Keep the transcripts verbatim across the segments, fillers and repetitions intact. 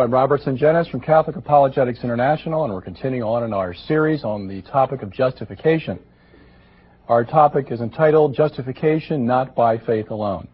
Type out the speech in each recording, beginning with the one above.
I'm Robert Sungenis from Catholic Apologetics International, and we're continuing on in our series on the topic of justification. Our topic is entitled Justification Not by Faith Alone.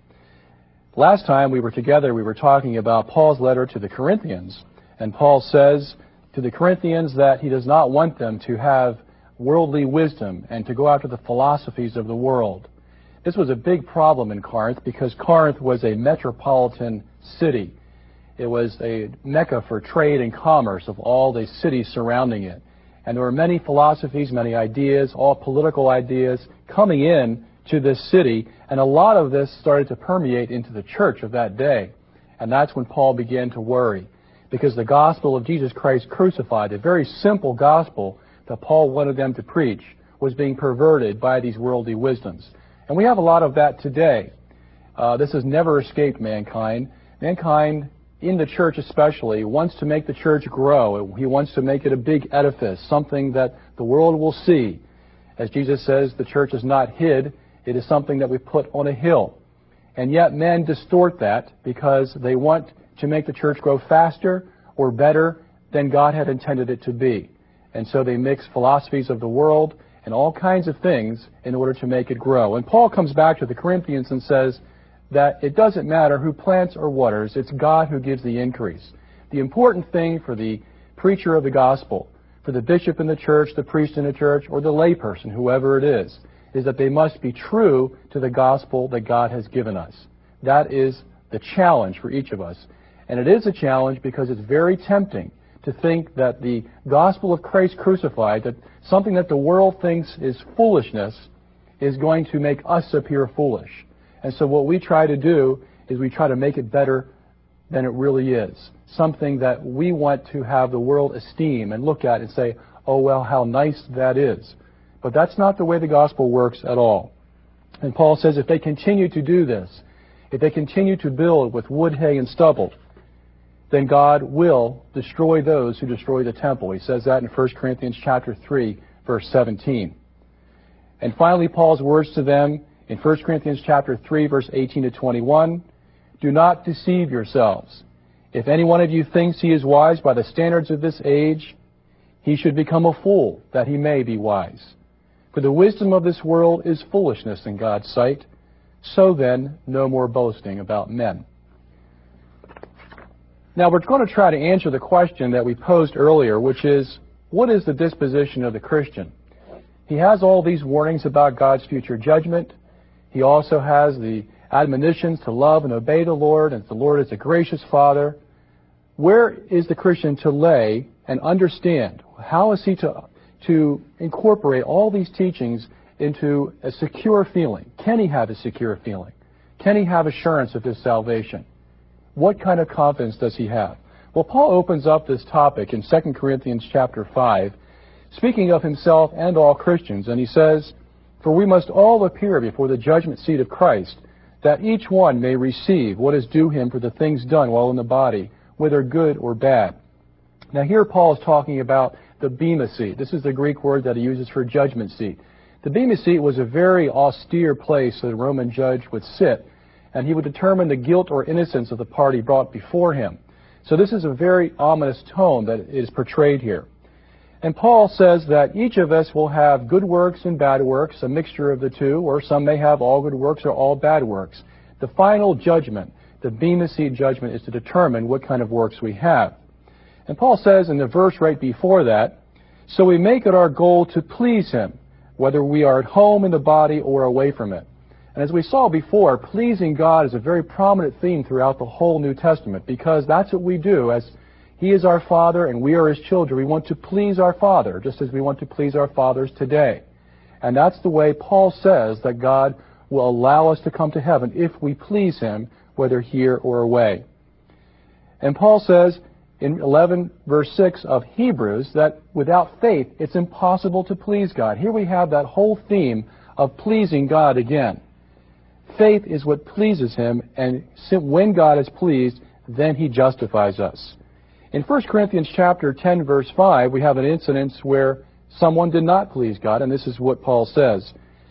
Last time we were together, we were talking about Paul's letter to the Corinthians, and Paul says to the Corinthians that he does not want them to have worldly wisdom and to go after the philosophies of the world. This was a big problem in Corinth because Corinth was a metropolitan city. It was a mecca for trade and commerce of all the cities surrounding it. And there were many philosophies, many ideas, all political ideas coming in to this city, and a lot of this started to permeate into the church of that day. And that's when Paul began to worry, because the gospel of Jesus Christ crucified, a very simple gospel that Paul wanted them to preach, was being perverted by these worldly wisdoms. And we have a lot of that today. Uh, this has never escaped mankind. Mankind, in the church especially, wants to make the church grow. He wants to make it a big edifice, something that the world will see. As Jesus says, the church is not hid. It is something that we put on a hill. And yet men distort that because they want to make the church grow faster or better than God had intended it to be. And so they mix philosophies of the world and all kinds of things in order to make it grow. And Paul comes back to the Corinthians and says that it doesn't matter who plants or waters, it's God who gives the increase. The important thing for the preacher of the gospel, for the bishop in the church, the priest in the church, or the layperson, whoever it is, is that they must be true to the gospel that God has given us. That is the challenge for each of us. And it is a challenge because it's very tempting to think that the gospel of Christ crucified, that something that the world thinks is foolishness, is going to make us appear foolish. And so what we try to do is we try to make it better than it really is. Something that we want to have the world esteem and look at and say, oh, well, how nice that is. But that's not the way the gospel works at all. And Paul says if they continue to do this, if they continue to build with wood, hay, and stubble, then God will destroy those who destroy the temple. He says that in First Corinthians chapter three, verse seventeen. And finally, Paul's words to them in First Corinthians chapter three, verse eighteen to twenty-one, do not deceive yourselves. If any one of you thinks he is wise by the standards of this age, he should become a fool, that he may be wise. For the wisdom of this world is foolishness in God's sight. So then, no more boasting about men. Now, we're going to try to answer the question that we posed earlier, which is, what is the disposition of the Christian? He has all these warnings about God's future judgment. He also has the admonitions to love and obey the Lord, and the Lord is a gracious Father. Where is the Christian to lay and understand? How is he to, to incorporate all these teachings into a secure feeling? Can he have a secure feeling? Can he have assurance of his salvation? What kind of confidence does he have? Well, Paul opens up this topic in Second Corinthians chapter five, speaking of himself and all Christians, and he says, for we must all appear before the judgment seat of Christ, that each one may receive what is due him for the things done while in the body, whether good or bad. Now here Paul is talking about the bema seat. This is the Greek word that he uses for judgment seat. The bema seat was a very austere place that a Roman judge would sit, and he would determine the guilt or innocence of the party brought before him. So this is a very ominous tone that is portrayed here. And Paul says that each of us will have good works and bad works, a mixture of the two, or some may have all good works or all bad works. The final judgment, the bema seat judgment, is to determine what kind of works we have. And Paul says in the verse right before that, so we make it our goal to please him, whether we are at home in the body or away from it. And as we saw before, pleasing God is a very prominent theme throughout the whole New Testament, because that's what we do. As He is our Father and we are His children, we want to please our Father, just as we want to please our fathers today. And that's the way Paul says that God will allow us to come to heaven if we please Him, whether here or away. And Paul says in eleven verse six of Hebrews that without faith it's impossible to please God. Here we have that whole theme of pleasing God again. Faith is what pleases Him, and when God is pleased, then He justifies us. In First Corinthians chapter ten, verse five, we have an incident where someone did not please God, and this is what Paul says.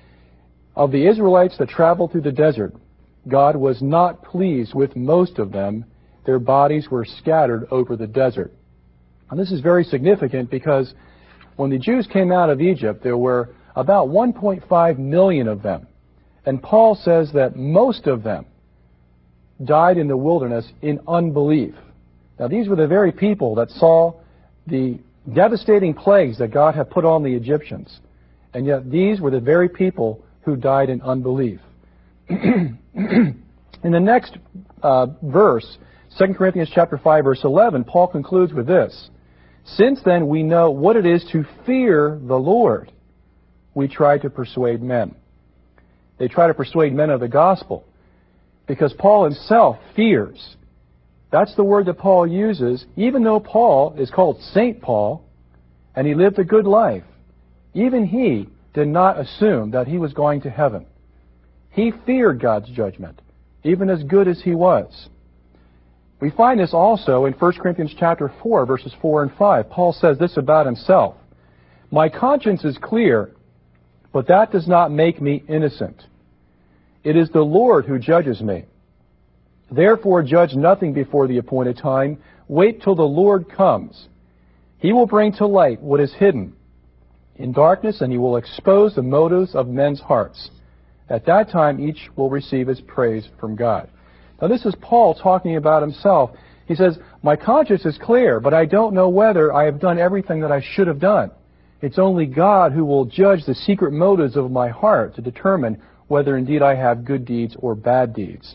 Of the Israelites that traveled through the desert, God was not pleased with most of them their bodies were scattered over the desert. And this is very significant because when the Jews came out of Egypt, there were about one point five million of them. And Paul says that most of them died in the wilderness in unbelief. Now, these were the very people that saw the devastating plagues that God had put on the Egyptians. And yet these were the very people who died in unbelief. In the next uh, verse, Second Corinthians chapter five, verse eleven, Paul concludes with this. Since then we know what it is to fear the Lord, we try to persuade men. They try to persuade men of the gospel because Paul himself fears. That's the word that Paul uses, even though Paul is called Saint Paul and he lived a good life. Even he did not assume that he was going to heaven. He feared God's judgment, even as good as he was. We find this also in First Corinthians chapter four, verses four and five. Paul says this about himself. My conscience is clear, but that does not make me innocent. It is the Lord who judges me. Therefore judge nothing before the appointed time. Wait till the Lord comes. He will bring to light what is hidden in darkness, and he will expose the motives of men's hearts. At that time each will receive his praise from God. Now this is Paul talking about himself. He says, my conscience is clear, but I don't know whether I have done everything that I should have done. It's only God who will judge the secret motives of my heart to determine whether indeed I have good deeds or bad deeds.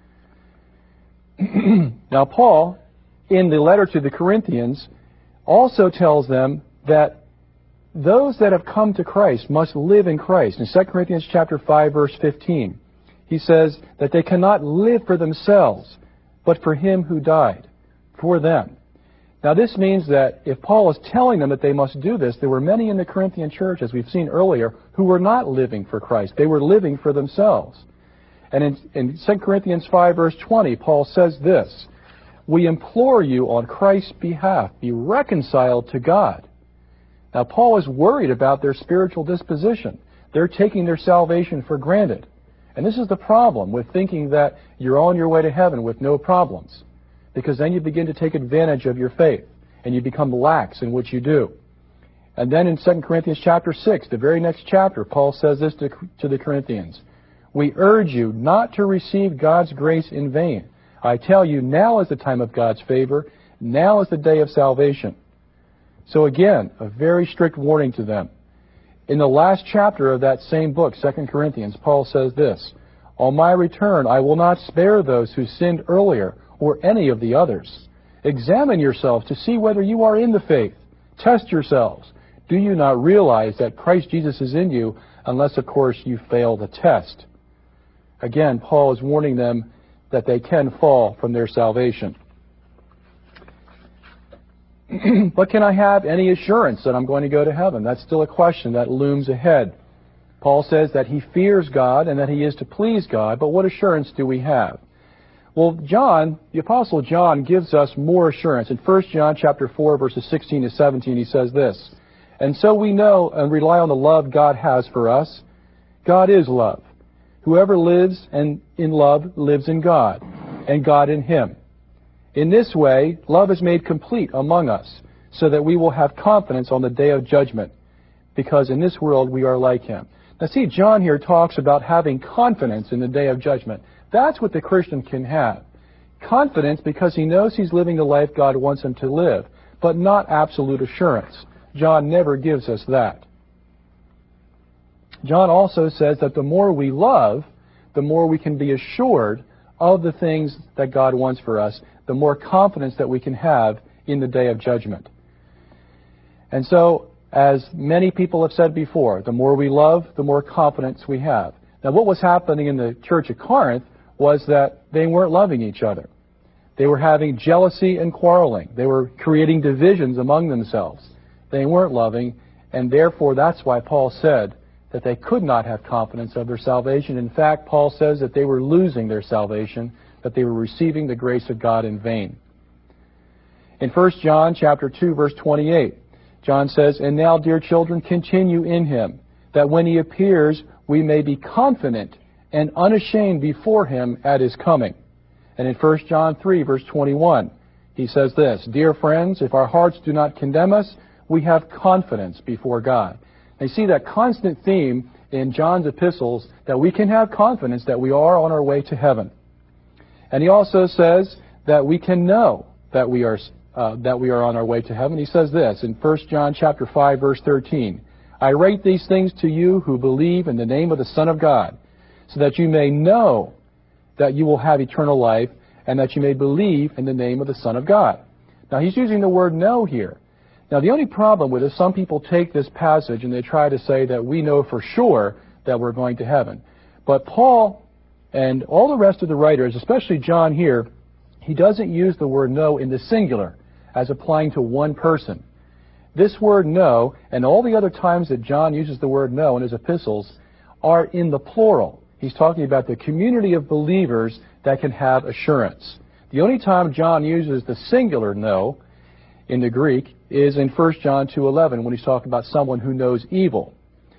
Now Paul, in the letter to the Corinthians, also tells them that those that have come to Christ must live in Christ. In Second Corinthians chapter five, verse fifteen, he says that they cannot live for themselves, but for him who died for them. Now this means that if Paul is telling them that they must do this, there were many in the Corinthian church, as we've seen earlier, who were not living for Christ. They were living for themselves. And in, in Second Corinthians five, verse twenty, Paul says this, we implore you on Christ's behalf, be reconciled to God. Now Paul is worried about their spiritual disposition. They're taking their salvation for granted. And this is the problem with thinking that you're on your way to heaven with no problems. Because then you begin to take advantage of your faith, and you become lax in what you do. And then in Second Corinthians chapter six, the very next chapter, Paul says this to, to the Corinthians. We urge you not to receive God's grace in vain. I tell you, now is the time of God's favor. Now is the day of salvation. So again, a very strict warning to them. In the last chapter of that same book, Second Corinthians, Paul says this, on my return I will not spare those who sinned earlier or any of the others. Examine yourselves to see whether you are in the faith. Test yourselves. Do you not realize that Christ Jesus is in you, unless, of course, you fail the test? Again, Paul is warning them that they can fall from their salvation. But can I have any assurance that I'm going to go to heaven? That's still a question that looms ahead. Paul says that he fears God and that he is to please God, but what assurance do we have? Well, John, the Apostle John, gives us more assurance. In First John chapter four, verses sixteen to seventeen, he says this, and so we know and rely on the love God has for us. God is love. Whoever lives and in love lives in God, and God in him. In this way, love is made complete among us, so that we will have confidence on the day of judgment, because in this world we are like him. Now see, John here talks about having confidence in the day of judgment. That's what the Christian can have. Confidence because he knows he's living the life God wants him to live, but not absolute assurance. John never gives us that. John also says that the more we love, the more we can be assured of the things that God wants for us, the more confidence that we can have in the day of judgment. And so, as many people have said before, the more we love, the more confidence we have. Now, what was happening in the church at Corinth was that they weren't loving each other. They were having jealousy and quarreling. They were creating divisions among themselves. They weren't loving, and therefore that's why Paul said that they could not have confidence of their salvation. In fact, Paul says that they were losing their salvation, that they were receiving the grace of God in vain. In First John chapter two, verse twenty-eight, John says, and now, dear children, continue in him, that when he appears, we may be confident and unashamed before him at his coming. And in First John three, verse twenty-one, he says this, "Dear friends, if our hearts do not condemn us, we have confidence before God." And you see that constant theme in John's epistles, that we can have confidence that we are on our way to heaven. And he also says that we can know that we are uh, that we are on our way to heaven. He says this in First John chapter five, verse thirteen, "I write these things to you who believe in the name of the Son of God, so that you may know that you will have eternal life, and that you may believe in the name of the Son of God." Now, he's using the word know here. Now, the only problem with it, some people take this passage and they try to say that we know for sure that we're going to heaven. But Paul and all the rest of the writers, especially John here, he doesn't use the word know in the singular as applying to one person. This word know, and all the other times that John uses the word know in his epistles, are in the plural. He's talking about the community of believers that can have assurance. The only time John uses the singular know in the Greek is in First John two eleven, when he's talking about someone who knows evil.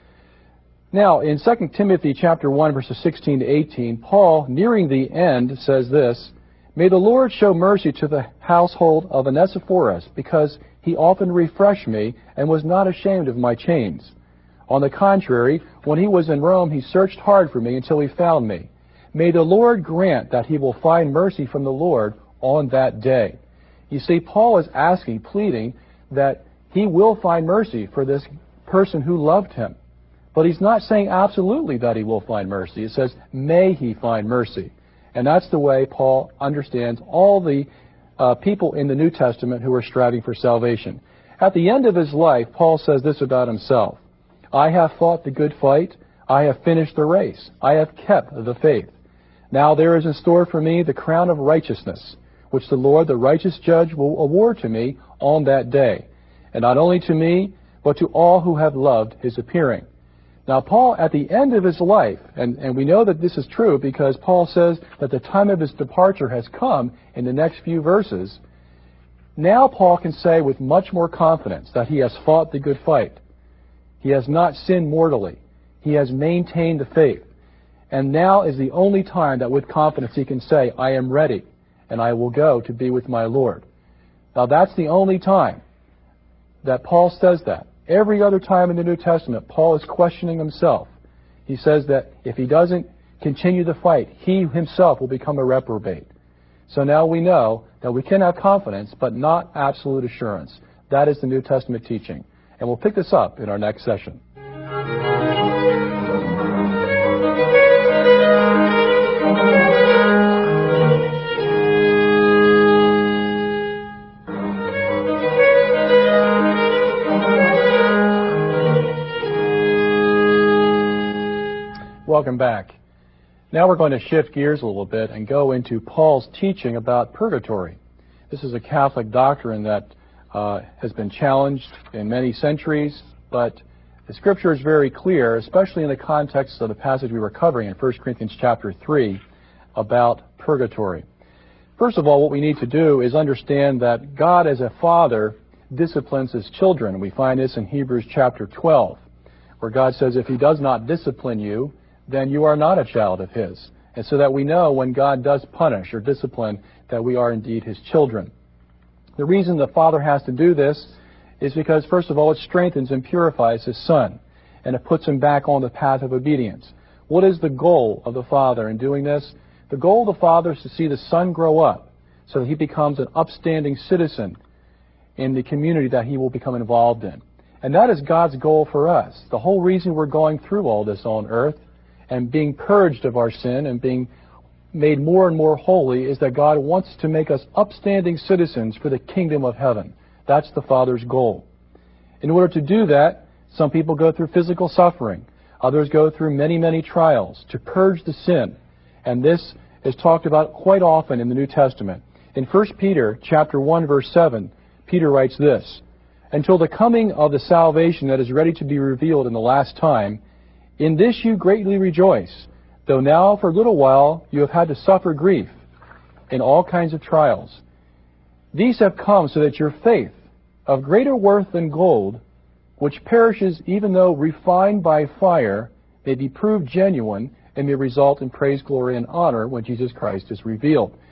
Now, in Second Timothy chapter one, verses sixteen to eighteen, Paul, nearing the end, says this, "May the Lord show mercy to the household of Onesiphorus, because he often refreshed me and was not ashamed of my chains. On the contrary, when he was in Rome, he searched hard for me until he found me. May the Lord grant that he will find mercy from the Lord on that day." You see, Paul is asking, pleading, that he will find mercy for this person who loved him. But he's not saying absolutely that he will find mercy. It says, may he find mercy. And that's the way Paul understands all the uh, people in the New Testament who are striving for salvation. At the end of his life, Paul says this about himself, "I have fought the good fight. I have finished the race. I have kept the faith. Now there is in store for me the crown of righteousness, which the Lord, the righteous judge, will award to me on that day. And not only to me, but to all who have loved his appearing." Now, Paul, at the end of his life, and, and we know that this is true because Paul says that the time of his departure has come in the next few verses. Now Paul can say with much more confidence that he has fought the good fight. He has not sinned mortally. He has maintained the faith. And now is the only time that with confidence he can say, "I am ready, and I will go to be with my Lord." Now that's the only time that Paul says that. Every other time in the New Testament, Paul is questioning himself. He says that if he doesn't continue the fight, he himself will become a reprobate. So now we know that we can have confidence, but not absolute assurance. That is the New Testament teaching. And we'll pick this up in our next session. Welcome back. Now we're going to shift gears a little bit and go into Paul's teaching about purgatory. This is a Catholic doctrine that uh, has been challenged in many centuries, but the Scripture is very clear, especially in the context of the passage we were covering in First Corinthians chapter three about purgatory. First of all, what we need to do is understand that God as a father disciplines his children. We find this in Hebrews chapter twelve, where God says, if he does not discipline you, then you are not a child of his. And so that we know when God does punish or discipline that we are indeed his children. The reason the Father has to do this is because, first of all, it strengthens and purifies his Son, and it puts him back on the path of obedience. What is the goal of the Father in doing this? The goal of the Father is to see the Son grow up so that he becomes an upstanding citizen in the community that he will become involved in. And that is God's goal for us. The whole reason we're going through all this on earth and being purged of our sin and being made more and more holy is that God wants to make us upstanding citizens for the kingdom of heaven. That's the Father's goal. In order to do that, some people go through physical suffering. Others go through many, many trials to purge the sin. And this is talked about quite often in the New Testament. In First Peter chapter one, verse seven, Peter writes this, "Until the coming of the salvation that is ready to be revealed in the last time, in this you greatly rejoice, though now for a little while you have had to suffer grief in all kinds of trials. These have come so that your faith, of greater worth than gold, which perishes even though refined by fire, may be proved genuine and may result in praise, glory, and honor when Jesus Christ is revealed."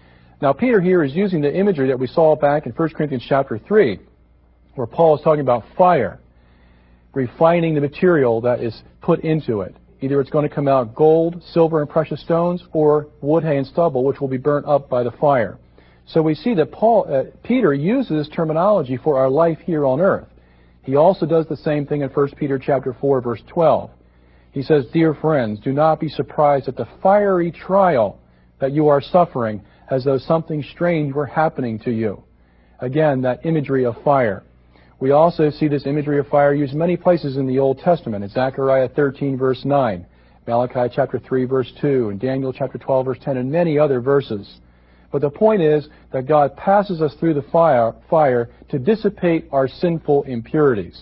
Now, Peter here is using the imagery that we saw back in First Corinthians chapter three, where Paul is talking about fire, refining the material that is put into it. Either it's going to come out gold, silver, and precious stones, or wood, hay, and stubble, which will be burnt up by the fire. So we see that Paul, uh, Peter uses this terminology for our life here on earth. He also does the same thing in First Peter chapter four, verse twelve. He says, "Dear friends, do not be surprised at the fiery trial that you are suffering, as though something strange were happening to you." Again, that imagery of fire. We also see this imagery of fire used many places in the Old Testament. In Zechariah thirteen, verse nine, Malachi chapter three, verse two, and Daniel chapter twelve, verse ten, and many other verses. But the point is that God passes us through the fire, fire to dissipate our sinful impurities.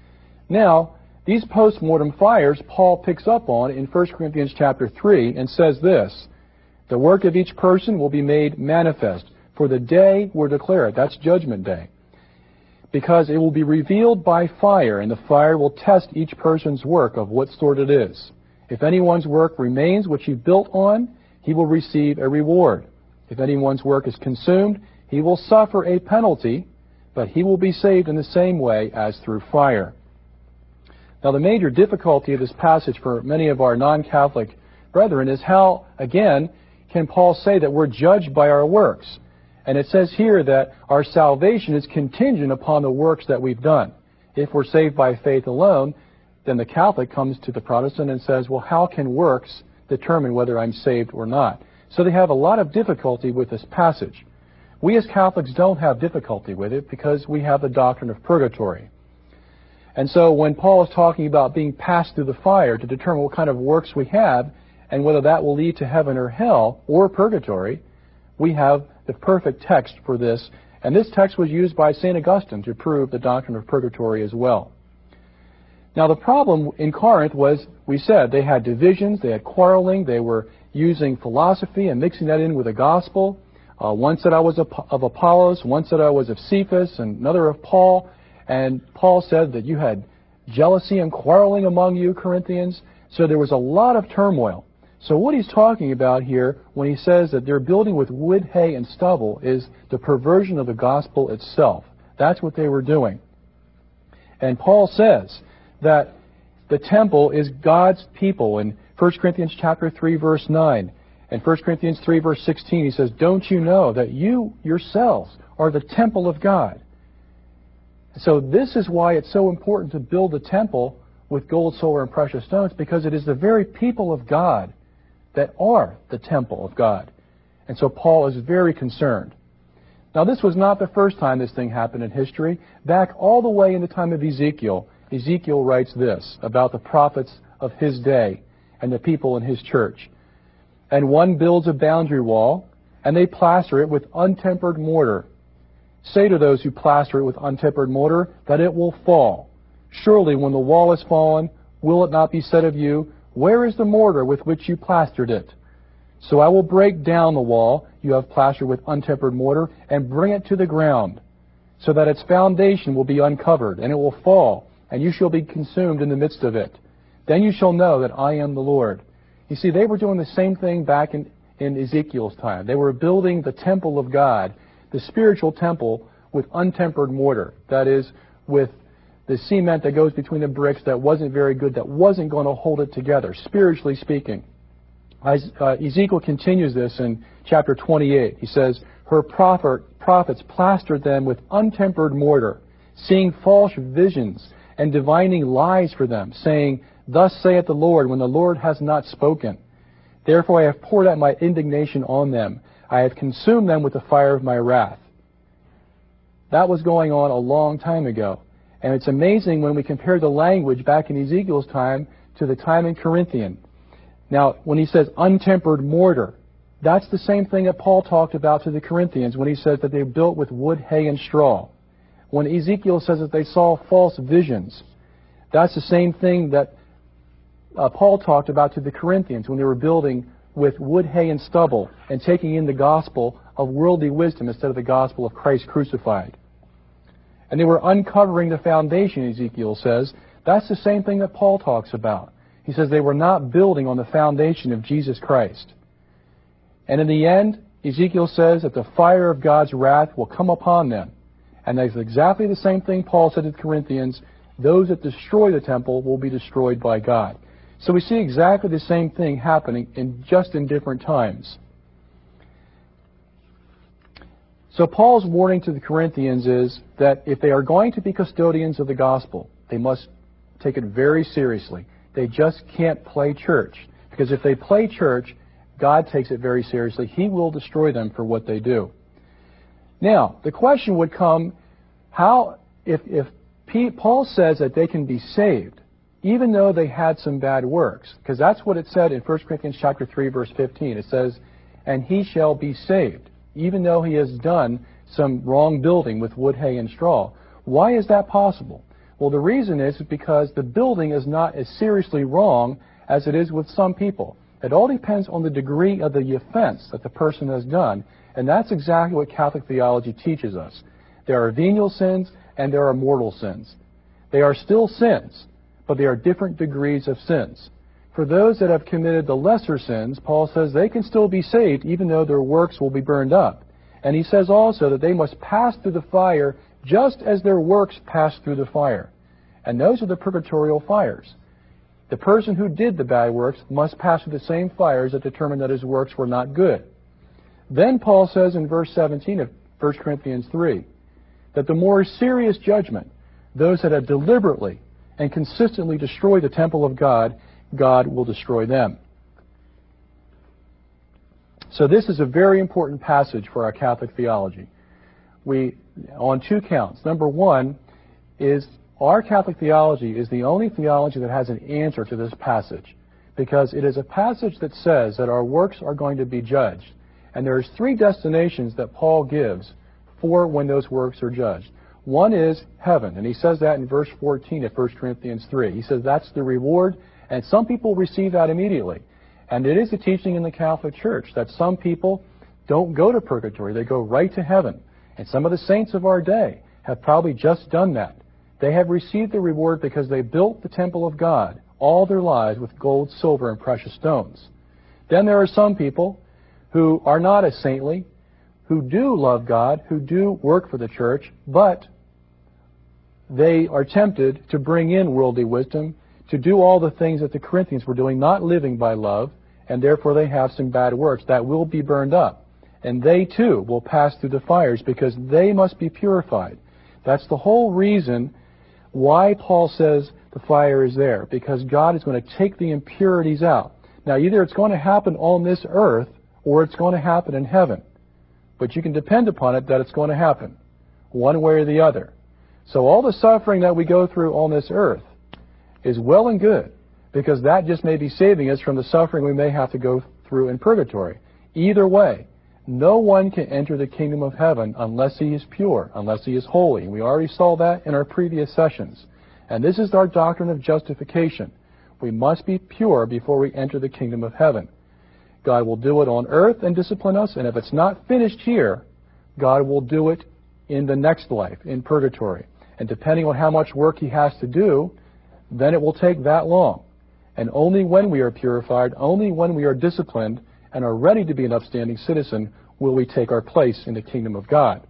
Now, these post-mortem fires Paul picks up on in First Corinthians chapter three and says this, "The work of each person will be made manifest, for the day will declare it." That's Judgment Day. "Because it will be revealed by fire, and the fire will test each person's work of what sort it is. If anyone's work remains which he built on, he will receive a reward. If anyone's work is consumed, he will suffer a penalty, but he will be saved in the same way as through fire." Now, the major difficulty of this passage for many of our non-Catholic brethren is how, again, can Paul say that we're judged by our works? And it says here that our salvation is contingent upon the works that we've done. If we're saved by faith alone, then the Catholic comes to the Protestant and says, well, how can works determine whether I'm saved or not? So they have a lot of difficulty with this passage. We as Catholics don't have difficulty with it because we have the doctrine of purgatory. And so when Paul is talking about being passed through the fire to determine what kind of works we have and whether that will lead to heaven or hell or purgatory, we have the perfect text for this. And this text was used by Saint Augustine to prove the doctrine of purgatory as well. Now, the problem in Corinth was, we said, they had divisions, they had quarreling, they were using philosophy and mixing that in with the gospel. Uh, one said I was of Apollos, one said I was of Cephas, and another of Paul. And Paul said that you had jealousy and quarreling among you, Corinthians. So there was a lot of turmoil. So what he's talking about here when he says that they're building with wood, hay, and stubble is the perversion of the gospel itself. That's what they were doing. And Paul says that the temple is God's people. In First Corinthians chapter three, verse nine, and First Corinthians three, verse sixteen, he says, "Don't you know that you yourselves are the temple of God?" So this is why it's so important to build the temple with gold, silver, and precious stones, because it is the very people of God that are the temple of God. And so Paul is very concerned. Now, this was not the first time this thing happened in history. Back all the way in the time of Ezekiel, Ezekiel writes this about the prophets of his day and the people in his church. "And one builds a boundary wall, and they plaster it with untempered mortar. Say to those who plaster it with untempered mortar that it will fall. Surely when the wall is fallen, will it not be said of you, 'Where is the mortar with which you plastered it?' So I will break down the wall you have plastered with untempered mortar and bring it to the ground, so that its foundation will be uncovered, and it will fall, and you shall be consumed in the midst of it. Then you shall know that I am the Lord." You see, they were doing the same thing back in, in Ezekiel's time. They were building the temple of God, the spiritual temple, with untempered mortar. That is, with the cement that goes between the bricks that wasn't very good, that wasn't going to hold it together, spiritually speaking. As, uh, Ezekiel continues this in chapter twenty-eight. He says, "Her prophet, prophets plastered them with untempered mortar, seeing false visions and divining lies for them, saying, 'Thus saith the Lord,' when the Lord has not spoken. Therefore I have poured out my indignation on them. I have consumed them with the fire of my wrath." That was going on a long time ago. And it's amazing when we compare the language back in Ezekiel's time to the time in Corinthian. Now, when he says untempered mortar, that's the same thing that Paul talked about to the Corinthians when he says that they built with wood, hay, and straw. When Ezekiel says that they saw false visions, that's the same thing that uh, Paul talked about to the Corinthians when they were building with wood, hay, and stubble and taking in the gospel of worldly wisdom instead of the gospel of Christ crucified. And they were uncovering the foundation, Ezekiel says. That's the same thing that Paul talks about. He says they were not building on the foundation of Jesus Christ. And in the end, Ezekiel says that the fire of God's wrath will come upon them. And that's exactly the same thing Paul said to the Corinthians. Those that destroy the temple will be destroyed by God. So we see exactly the same thing happening in just in different times. So Paul's warning to the Corinthians is that if they are going to be custodians of the gospel, they must take it very seriously. They just can't play church. Because if they play church, God takes it very seriously. He will destroy them for what they do. Now, the question would come, how, if, if Pete, Paul says that they can be saved, even though they had some bad works, because that's what it said in First Corinthians chapter three, verse fifteen. It says, and he shall be saved, even though he has done some wrong building with wood, hay, and straw. Why is that possible? Well, the reason is because the building is not as seriously wrong as it is with some people. It all depends on the degree of the offense that the person has done, and that's exactly what Catholic theology teaches us. There are venial sins and there are mortal sins. They are still sins, but they are different degrees of sins. For those that have committed the lesser sins, Paul says they can still be saved even though their works will be burned up. And he says also that they must pass through the fire just as their works pass through the fire. And those are the purgatorial fires. The person who did the bad works must pass through the same fires that determined that his works were not good. Then Paul says in verse seventeen of First Corinthians three that the more serious judgment, those that have deliberately and consistently destroyed the temple of God, God will destroy them. So this is a very important passage for our Catholic theology. We, on two counts. Number one is our Catholic theology is the only theology that has an answer to this passage, because it is a passage that says that our works are going to be judged. And there's three destinations that Paul gives for when those works are judged. One is heaven, and he says that in verse fourteen of First Corinthians three. He says that's the reward, and some people receive that immediately. And it is a teaching in the Catholic Church that some people don't go to purgatory, they go right to heaven. And some of the saints of our day have probably just done that. They have received the reward because they built the temple of God all their lives with gold, silver, and precious stones. Then there are some people who are not as saintly, who do love God, who do work for the church, but they are tempted to bring in worldly wisdom, to do all the things that the Corinthians were doing, not living by love, and therefore they have some bad works that will be burned up. And they too will pass through the fires because they must be purified. That's the whole reason why Paul says the fire is there, because God is going to take the impurities out. Now, either it's going to happen on this earth or it's going to happen in heaven. But you can depend upon it that it's going to happen, one way or the other. So all the suffering that we go through on this earth is well and good, because that just may be saving us from the suffering we may have to go through in purgatory. Either way, no one can enter the kingdom of heaven unless he is pure, unless he is holy. And we already saw that in our previous sessions. And this is our doctrine of justification. We must be pure before we enter the kingdom of heaven. God will do it on earth and discipline us, and if it's not finished here, God will do it in the next life, in purgatory. And depending on how much work he has to do, then it will take that long. And only when we are purified, only when we are disciplined and are ready to be an upstanding citizen, will we take our place in the kingdom of God.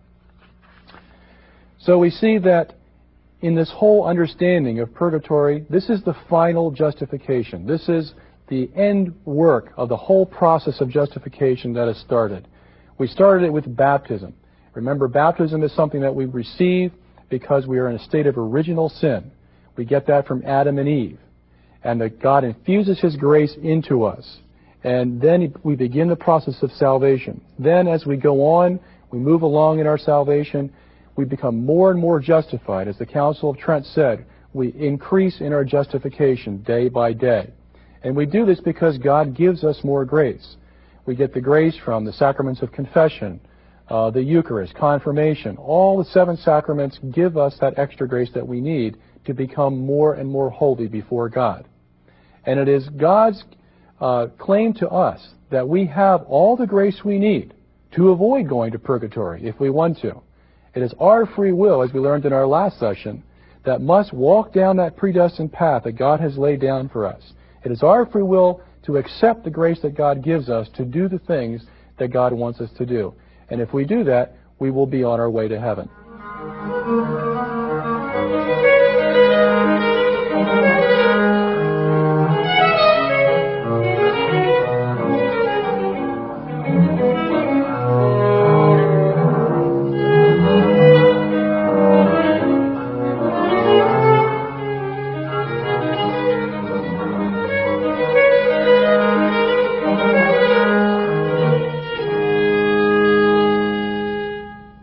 So we see that in this whole understanding of purgatory, this is the final justification. This is the end work of the whole process of justification that has started. We started it with baptism. Remember, baptism is something that we receive because we are in a state of original sin. We get that from Adam and Eve. And that God infuses his grace into us. And then we begin the process of salvation. Then as we go on, we move along in our salvation, we become more and more justified. As the Council of Trent said, we increase in our justification day by day. And we do this because God gives us more grace. We get the grace from the sacraments of confession, uh, the Eucharist, confirmation. All the seven sacraments give us that extra grace that we need to become more and more holy before God. And it is God's uh, claim to us that we have all the grace we need to avoid going to purgatory if we want to. It is our free will, as we learned in our last session, that must walk down that predestined path that God has laid down for us. It is our free will to accept the grace that God gives us to do the things that God wants us to do. And if we do that, we will be on our way to heaven.